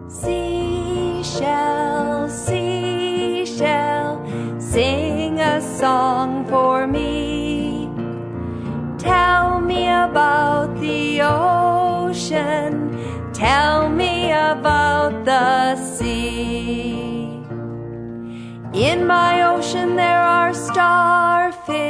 Seashell, seashell, sing a song for me. Tell me about the ocean, tell me about the sea. In my ocean there are starfish,